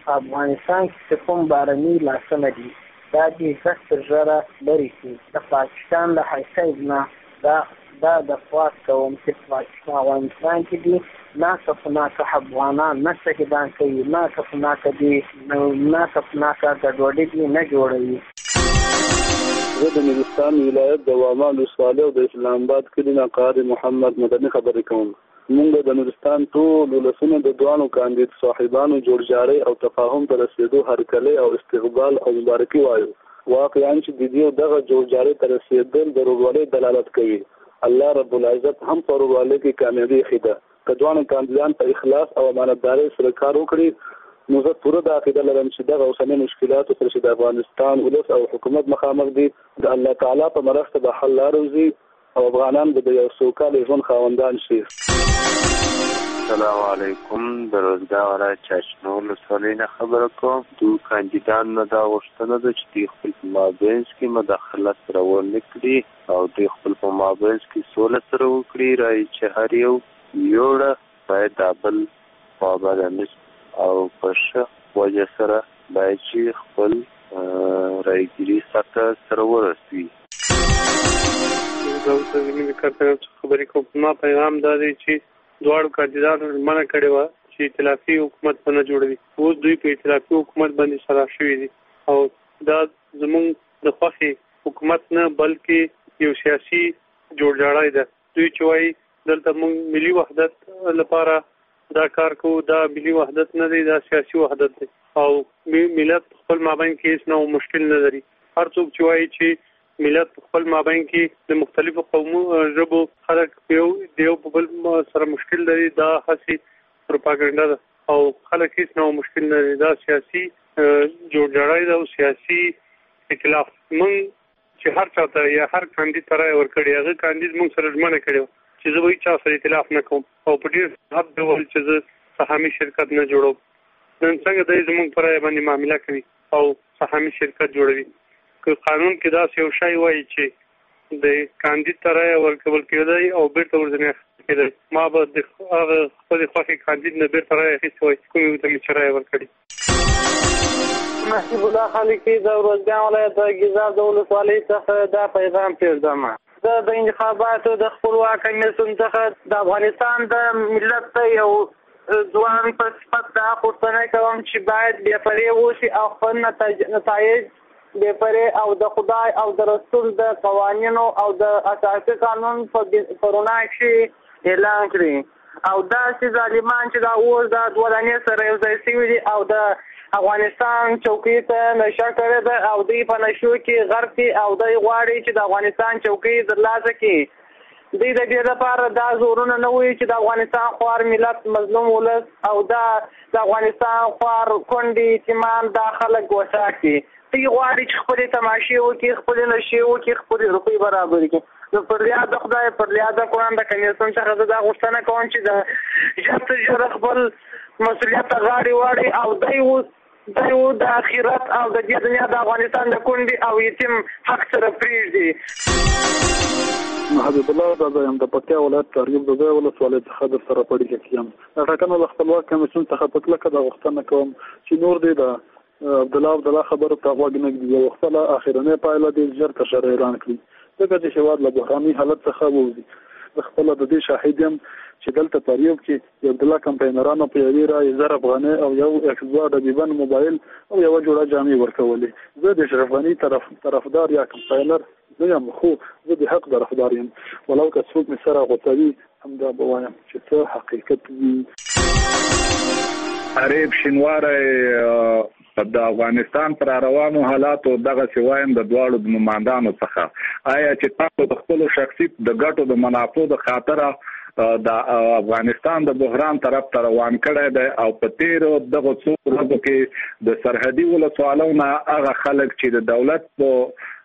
افغانستان کې کوم بارني لاسونه دي دا دې زښت ژره لرې کړي. د پاکستان له حیثیت نه دا د فواد کوم چې پاکستان افغانستان کې دي ناکه افغانان نه شهیدان کوي، ناکه دي ناکه ګډوډي دي نه جوړوي. زه د نورستان ولایت د واما ولسوالۍ او د اسلام آباد کلي نه قاری محمد مدني خبرې کوم. موږ د نورستان ټول ولسونه د دوانو کاندید صاحبانو جوړجاړی او تفاهم ته رسېدو هرکلی او استقبال او مبارکي وایو. واقعا چې د دې دغه جوړجاړی ته رسېدل د ورورولۍ دلالت کوي. الله رب العزت هم په ورورولۍ کې کامیابي ایښې ده. که دوانو کاندیدان په اخلاص او امانتدارۍ سره کار وکړي نو زه پوره د عقیده لرم چې دغه اوسنۍ مشکلاتو سره چې د افغانستان ولس او حکومت مخامخ دي د الله تعالی په مرسته به حل لاره وځي او افغانان به د یو سوکاله ژوند خاوندان شي. السلام علیکم. د روزګار ولایت چشمه ولسوالۍ نه خبره کوم. دوی کاندیدان نه دا غوښتنه ده چې دوی خپل په مابینځ کې مداخلت راونه کړي او دوی خپل په مابینځ کې سوله سره وکړي. رایې چې هر یو یوړه باید د بل خواباده نشي او په ښه وجه سره باید چې خپل رایګیري سطح سره ورسوي. زه اوس د ملي کارتګر څخه خبرې کوم. ما پیغام دا دی چې دواړو کاندیدانو منع کړې وه چې ائتلافي حکومت به نه جوړوي. اوس دوی په ائتلافي حکومت باندې سره شوي دي او دا زموږ د خوښې حکومت نه بلکې یو سیاسي جوړجاړی ده. دوی چې وایي دلته موږ ملي وحدت لپاره دا کار کوو، دا ملي وحدت نه دی، دا سیاسي وحدت دی او ملت خپل مابین کې هیڅ نوع مشکل نه لري. هر څوک چې وایي چې ملت خپل مابین کې د مختلفو قومو ژبو خلک د یو په بل سره مشکل لري دا هسې پروپاګنډا ده او خلک هیڅ نوع مشکل نه لري. دا سیاسي جوړجاړی ده او سیاسي اختلاف. موږ چې هر چاته یا هر کاندید ته رایه ورکړې هغه کاندید موږ سره ژمنه کړې چې زه به هیچا سره اختلاف نه کوم او په ډېر حد ډول چې زه سهامي شرکت نه جوړوم. نن څنګه دی زموږ په رایه باندې معامله کوي او سهامي شرکت جوړوي. که قانون کې داسې یو شی وایي چې د کاندید ته رایه ورکول کېدی او بیرته ورځنې اخیستل کېدی، ما به د هغه خپلې خوښې کاندید نه بیرته رایه اخیستې وای کومې ته مې چې رایه ورکړې. محسوب الله خالقي د روزګان ولایت د ګیزاب د ولسوالۍ څخه دا پیغام پرېږدم. زه د انتخاباتو د خپلواک کمیسیون څخه د افغانستان د ملت ته یو ځوان په صفت دا غوښتنه کوم چې باید بې پرې اوسي او خپل نتایج بې پرې او د خدای او د رسول د قوانینو او د اساسي قانون په رڼا کې اعلان کړي او داسې ظالمان چې دا اوس د ودانۍ سره یو ځای شوي دي او د افغانستان چوکۍ ته نشه کړې ده او دوی په نشو کې غرق دي او دوی غواړي چې د افغانستان چوکۍ ترلاسه کړي. دوی د دې لپاره دا زورونه نه وایي چې د افغانستان خوار ملت مظلوم ولس او د افغانستان خوار کونډې یتیمان دا خلک وسع کړي. دوی غواړي چې خپلې تماشې وکړي، خپلې نشې وکړي، خپلې روپۍ برابر کړي. نو پر یاد د خدای پر یاد د قرآن د کمیسیون څخه زه دا غوښتنه کوم چې د ژر تر ژره خپل مسؤلیت ته غاړې واړي او دوی اوس د آخرت او د دې دنیا د افغانستان د کونډې او یتیم حق سره پرېږدي. حبیب الله دا یم د پکتیا ولایت ترغیب د ځای ولسوالۍ څخه در سره په اړیکه کې یم. د ټاکنو د خپلواک کمیسیون څخه په کلکه دا غوښتنه کوم چې نور دی د عبدالله خبرو ته غوږ نه ږدي او خپله اخرنۍ پایله دې ژر تر ژره اعلان کړي ځکه چې هېواد له بحراني حالت څخه ووځي. زه خپله د دې شاهد یم چې دلته په ریوب کې د عبدالله کمپاینرانو په یوې رایې 1000 افغانۍ او یو X2 ډبیبن موبایل او یوه جوړه جامې ورکولې. زه د اشرف غني طرفدار یا کمپاینر نه یم، خو زه د حق طرفدار یم، ولو که څوک مې سره غوڅوي همدا به وایم چې څه حقیقت وي. عریب شینواری د افغانستان پر روانو حالاتو دغه سوایم د دواړو نمائندانو څخه آیا چې تاسو د خپل شخصي د ګټو د منافعو د خاطر د افغانستان د بحران طرف ته روان کړی دی او په تیرو دغه څو ورځو کې د سرحدي ولسوالو نه هغه خلک چې د دولت په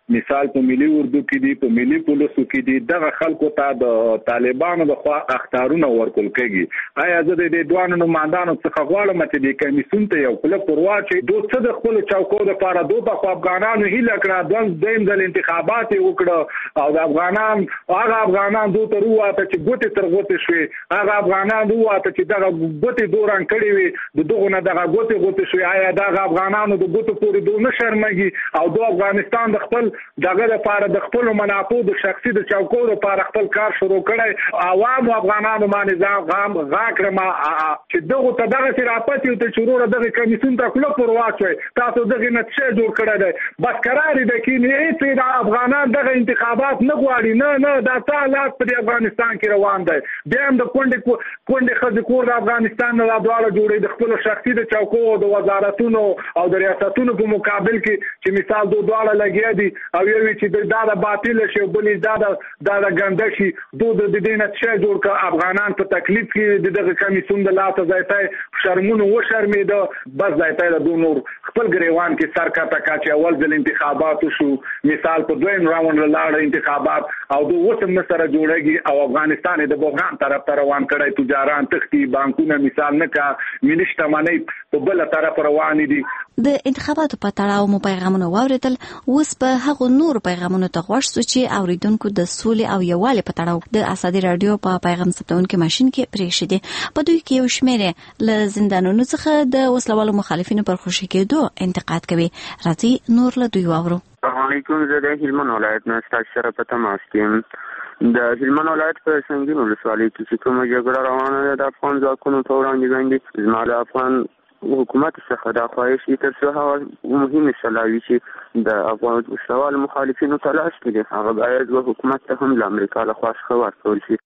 مثال په ملي اردو کې دي په ملي پولیسو کې دي دغه خلکو ته د طالبانو د خوا اختارونه ورکول کېږي آیا زه د دوه نمائندانو څخه غواړم چې د کمیسیون ته یو کله پرواچي دوه څه د خپل چوکو د لپاره دوه په افغانانو هیله کړه دویم ځل انتخابات وکړه او د افغانان هغه افغانان دوه تر واته چې ګوتې تر ګوتې شوي هغه افغانان دوه واته چې دغه ګوتې دوران کړي وي دغه نه دغه ګوتې شوي آیا دغه افغانانو د ګوتو پورې دوه نشرمږي او د افغانستان د خپل دغه لپاره د خپل منافع د شخصي د چوکو لپاره خپل کار شروع کړي عوام افغانانو باندې غاکرما چې دغه تدغه سراپتی او ته شروع دغه کمیسیون ته کله پرواچوي تاسو دغه نتیجه جوړ کړی دی بس قرار دی کې نه چې د افغانان دغه انتخابات نه غواړي نه دا حالات په افغانستان کې روان دي بیا هم د کونډې خځې کور د افغانستان نه دواړه جوړي د خپل شخصي د چوکو د وزارتونو او د ریاستونو په مقابل کې چې مثال دواړه لګیا دي او یو چې دا د باطل شي بلې دا د ګنده شي د دې نتیجه جوړ کړ افغانان په تکلیف کې دغه کمیسیون د لاته ځایته شرمونه و شرمېده بس ځایته د نور خپل ګریوان کې سر کا تکا چې اول ځل انتخابات شو مثال په دویم راوند لاړ انتخابات او د وسم سره جوړیږي او افغانستان د بحران طرف ته روان کړي تجاران تختی بانکونه مثال نه کا مليشت منی په بل طرف روان دي د انتخاباتو په تړاو مو پیغامونه واوریدل اوس په هغه نور پیغامونو ته غوښ سو چې اوریدونکو د سولې او یووالي په تړاو د ازادي رادیو په پیغام ثبتونکو ماشين کې پریښې دي په دوی کې یو شمېر له زندانونو څخه د وسلوالو مخالفینو پر خوشي کېدو انتقاد کوي راځي نور له دوی واورو السلام علیکم زه د هلمند ولایت نه ستاسو سره په تماس کې د هلمند ولایت په سنگین ولسوالۍ کې چې کومه جګړه روانه ده د افغان ځواکونو په وړاندې باندې زما د افغان حکومت څخه دا خواهش دي تر څو هغه مهمه سلاوي چې د افغان وسلوال مخالفینو تلاش کړي هغه باید د حکومت ته هم د امریکا له خوا خبر کول شي.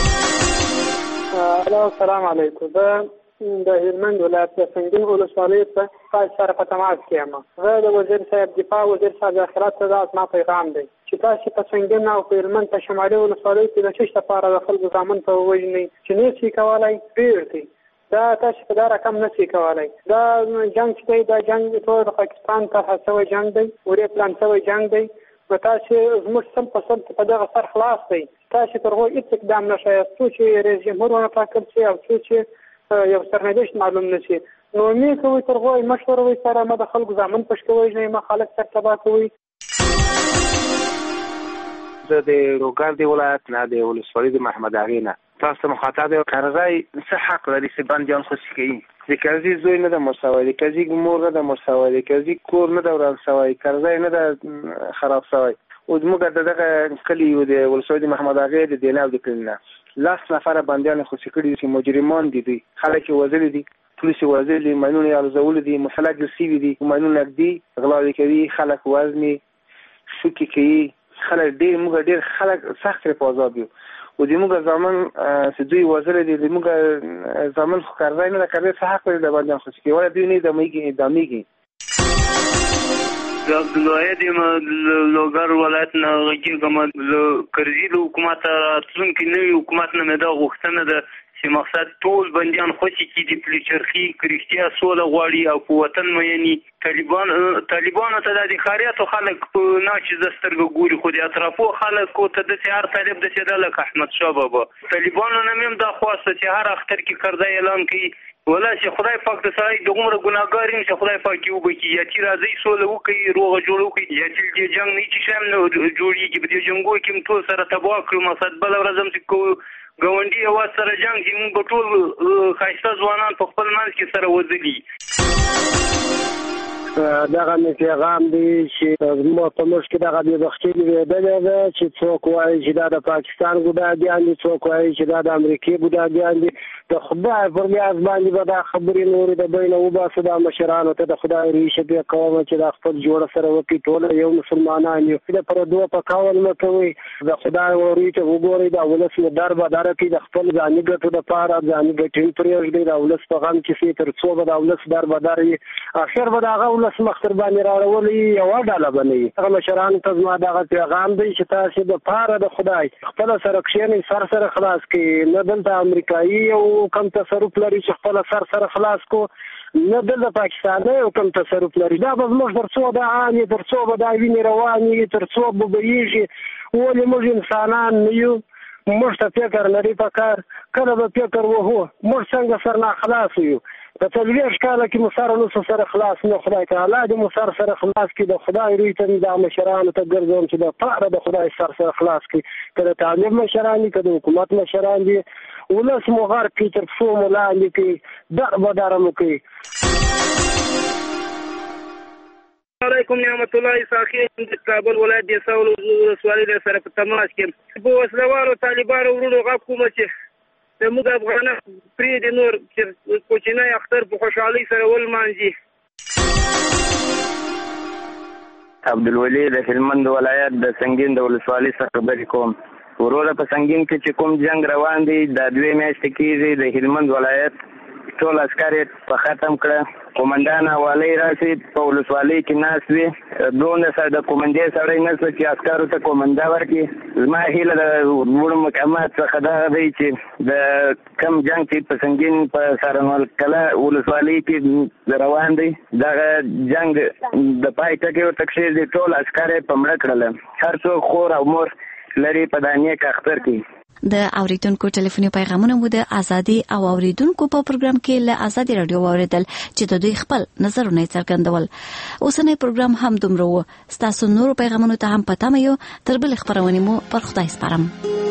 السلام علیکم د هلمند ولایت د سنگین ولسوالۍ په سره په تماس کې یم زه د وزیر صاحب دفاع وزیر صاحب داخلات ته دا اسما پیغام دی چې تاسو په سنگین او په هلمند په شمالي ولسوالۍ کې د چشت لپاره د خلکو ځامن په وژنې چې نه شي کولای ډیر دی دا تاسو په دا رقم نشي کولای دا جنگ چې دا جنگ ټول د پاکستان ته حسوي جنگ دی ورې پلان شوی جنگ دی نو تاسو زموږ سم په دغه سر خلاص دی تاسو تر هغه اقدام نشئ چې رئیس جمهور ونه ټاکل شي او چې یو سرنوشت معلوم نشي نو مې کوي تر هغه مشوره وي سره ما د خلکو ځامن پښتوي نه ما خلک سره تبا کوي زه د روګاردي ولایت نه د ولسوالۍ د محمد اغي نه تاسو مخاطب یو کرزی څه حق لري چې باندې خوشي کوي د کرزی زوی نه د مرسوي د کرزی مور نه د مرسوي د کرزی کور نه د وران سوي کرزی نه د خراب سوي او زموږ دغه کلی د ولسوالۍ د محمد اغي د دیناو د کلنه لاس نفر باندې خوشي کړي چې مجرمان دي خلک وزل دي پولیس وزل دي ماینونه یالزول دي مسلک سی دي ماینونه دي غلا کوي خلک وزني شوکي کوي خلک ډیر خلک سخت په عذاب دي او دموږ ځامن چې دوی وزره دي دموږ ځامن خو کارځای نه کوي څه حق لري د باندې خو چې ولا دوی نه دمیږي د عبدالواحد لوګر ولایت نه غږیږم کرزي د حکومت راتلونکي نوي حکومت نه دا غوښتنه ده چې مقصد ټول بندیان خوشي کړي د پلیچرخي کرشتیا سوله غواړي او په وطن مېني طالبانو ته د خاریاتو خلک په ناچیز سترګو ګوري خو د اطرافو خلکو ته د هر طالب د چې د احمد شاه بابا طالبانو نه هم دا خواسته چې هر اختر کې کرزی اعلان کړي ولا چې خدای پاک د سړی د عمر ګناګار چې خدای پاک یو بکی یا چې راځي سوله وکړي روغه جوړ وکړي یا چې د جنگ نه چې شام نه جوړیږي په دې جنگو کې ټول سره تباہ کړو مقصد بل ورځم چې ګاونډي هوا سره جنگ چې موږ ټول خاصه ځوانان په خپل منځ کې سره وځلي دغه می پیغام دی چې مو په موږ کې دغه به بختي ویل ده چې څوک وایي چې دا د پاکستان ګډاګیان دي څوک وایي چې دا د امریکای ګډاګیان دي د خدای پر لیاز باندې به دا خبرې نور د بین او باسه د مشرانو ته د خدای ریشه به کوم چې د خپل جوړ سره وکي ټول یو مسلمانان یو د پر دوه په کاول نه کوي د خدای ورې ته وګوري دا ولس مو دربه درکې د خپل ځاني ګټو د پاره ځاني ګټین پرېږ دی د ولس په غم کې تر څو به د ولس دربه درې اخر به دا ولس مختر باندې راولي یو ډاله باندې هغه مشران ته ما دغه پیغام دی چې تاسو د پاره د خدای خپل سره کښینې سر خلاص کې نه دلته امریکایي او کم تصرف لري چې خپل سر خلاص کو نه دلته پاکستان یو کوم تصرف لري. دا به زموږ تر څو به عامې، تر څو به دا وینې روانې، تر څو به بهیږي. ولې موږ انسانان نه یو؟ موږ ته فکر لري پکار. کله به فکر وهو موږ څنګه سرناخلاص یو. په 40 کاله کې مو سره نو سره خلاص نه، خدای تعالی دې مو سره خلاص کړي. د خدای روی ته د مشرانو ته ګرځوم چې د پاره د خدای سره خلاص کړي. کله طالب مشران دي، کله حکومت مشران دي، ولس مو غر کې تر څو ملاندې کې در بدر مو کوي. علیکم نعمت الله ساخی د کابل ولایت د ساول ولسوالۍ سره په تماس کې په وسلوالو طالبانو ورونو غږ کوم چې زموږ افغانان پرې د نور چې کوچنی اختر په خوشحالۍ سره ولمانځي. عبدالولي د هلمند ولایت د سنگین د ولسوالۍ څخه خبرې کوم. وروره په سنگین کې چې کوم جنگ روان دی د 2 میاشتې کېږي، د هلمند ولایت ټول عسکر په ختم کړه. قومندان حوالی راشي په ولسوالۍ کې ناست وي. دونه سره د قومندې سړی نشته چې عسکرو ته قومنده ورکړي. زما هیله د لوړو مقامات څخه دغه دی چې د کم جنګ چې په سنګین په سارنول کلا ولسوالۍ کې روان دی، دغه جنګ د پای ټکی ورته کېږدي. ټول عسکر یې په مړه کړل. هر څوک خور او مور لري په دا نیک اختر کې. د اوریدونکو ټلیفوني پیغامونه مو د ازادي او اوریدونکو په پروګرام کې له ازادي رادیو اوریدل چې د دوی خپل نظرونه څرګندول. اوسنۍ پروګرام هم دومره و. تاسو نور پیغامونه ته هم پته مې یو. تر بل خبرونه مو پر خدای سپارم.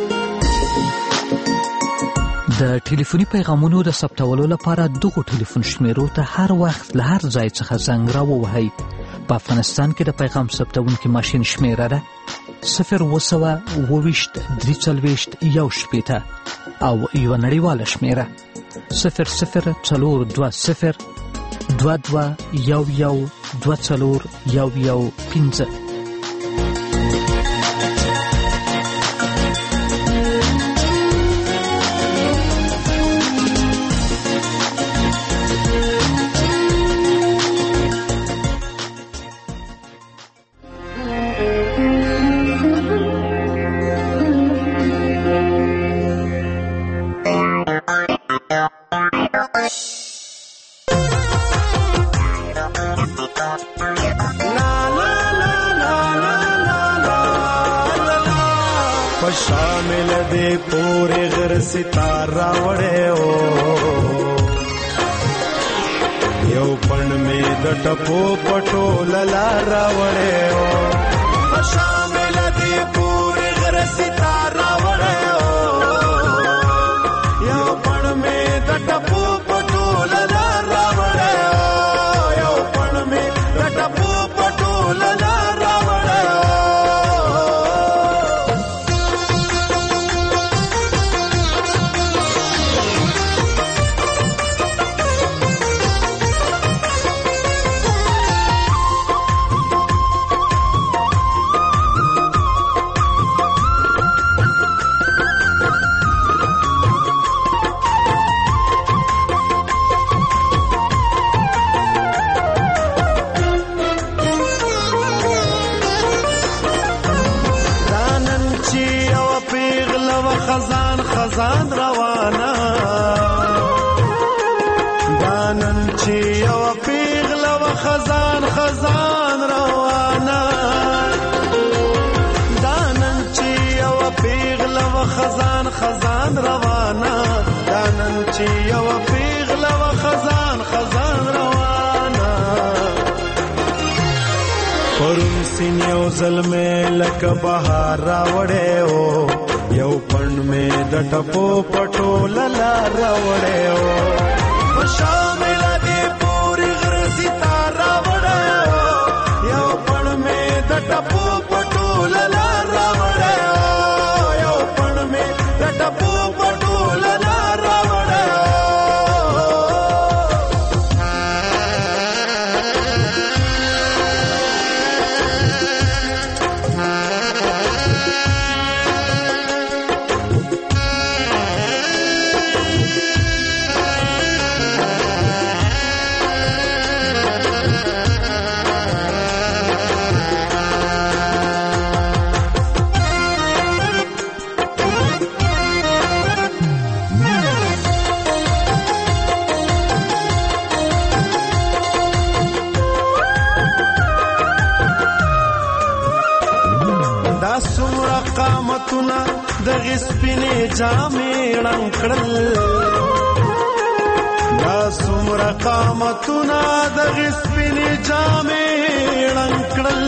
د ټلیفوني پیغامونو د ثبتولو لپاره دغه ټلیفون شمیرو ته هر وخت له هر ځای څخه زنګ راووهئ. په افغانستان کې د پیغام ثبتونکي ماشین شمیره ده 0202341 او یو نړیواله شمیره 00202211241115. شامل دے پورے غر ستارہ وڑے ہو یو پن میں دٹپو پٹو للارا وڑے ہو شامل دے پورے غر ستارہ وڑے ہو یو پن میں دٹپو پٹو للارا وڑے ہو یو پن میں دٹپو پٹو للارا وڑے ہو خزان روانا دانن چی یو پیغل و خزان روانا دانن چی یو پیغل و خزان روانا دانن چی یو پیغل و خزان روانا پرون سین یو ظلمه لک بهار راوړې او یو پن میں دٹپو پٹو للا راوڑے ہو شامل دے پوری غر ستارہ وڑے ہو یو پن میں دٹپو پٹو للا راوڑے ہو یو پن میں دٹپو پٹو للا راوڑے ہو جامې ړنګ دا څومره قامتونه دغې سپینې جامې ړنګ کړل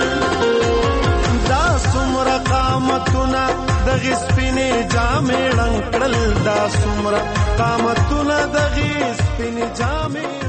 دا څومره قامتونه دغې سپینې جامې ړنګ کړل دا څومره قامتونه دغې سپینې جامې